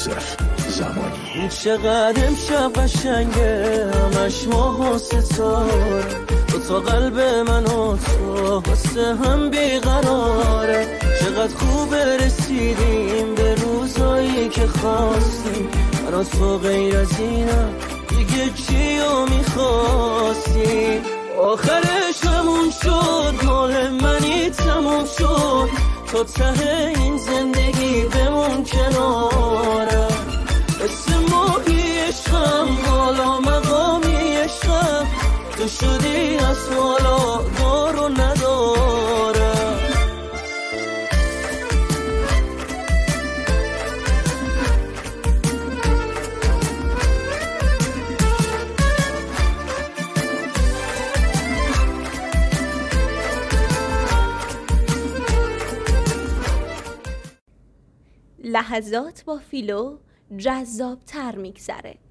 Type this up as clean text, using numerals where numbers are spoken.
یوسف زمانی. چقدر امشب قشنگه، همش ماه و ستاره، تو تا قلب من و تو واسه هم بیقراره. چقدر خوبه رسیدیم به روزایی که خواستیم، برا تو غیر از اینم دیگه چیو میخواستی؟ آخرش همون شد، مال منی تموم شد، تا ته این زندگی بمون کنارم. اسم ماهی عشقم، بالا مقامی عشقم، تو شدی از حالا دارو ندارم. لحظات با فیلو جذاب‌تر میگذره.